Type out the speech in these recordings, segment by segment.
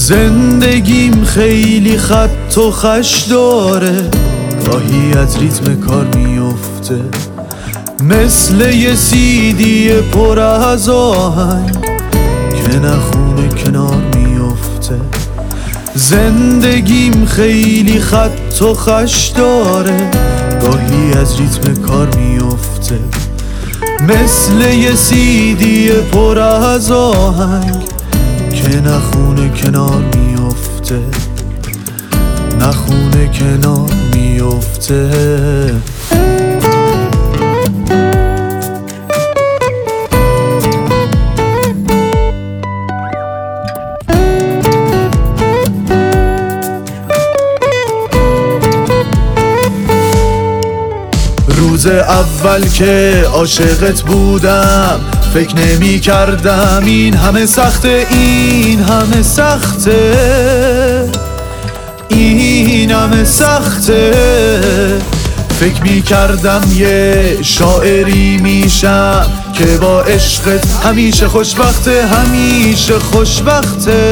زندگیم خیلی خط و خش داره، گاهی از ریتم کار میفته، مثل یه سیدی پر از آهنگ که نخونه کنار میفته. زندگیم خیلی خط و خش داره، گاهی از ریتم کار میفته، مثل یه سیدی پر از آهنگ که نخونه کنار میفته، نخونه کنار میفته. روز اول که عاشقت بودم فکر نمی کردم این همه سخته، این همه سخته، این همه سخته. فکر می کردم یه شاعری میشم که با عشقت همیشه خوشبخته، همیشه خوشبخته،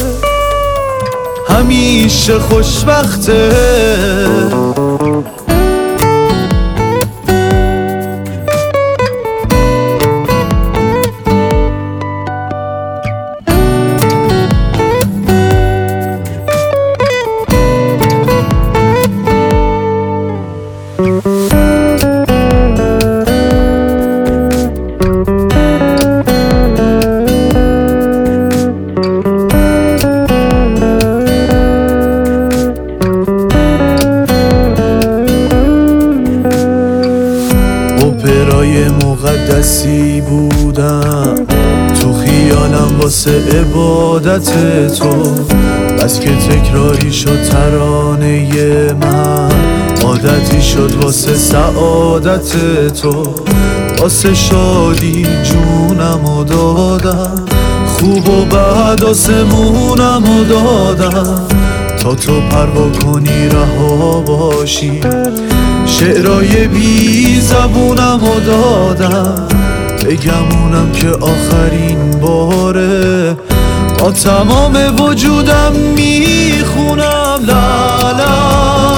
همیشه خوشبخته. اپرای مقدسی بودم تو خیالم واسه عبادت تو، بس که تکراری شد ترانه من، عادتی شد واسه سعادت تو. واسه شادی جونمو دادم، خوب و بد آسمونمو دادم، تا تو پروا کنی رها باشی. شعرای بی زبونمو دادم، بگمونم که آخرین باره، با تمام وجودم میخونم لا لا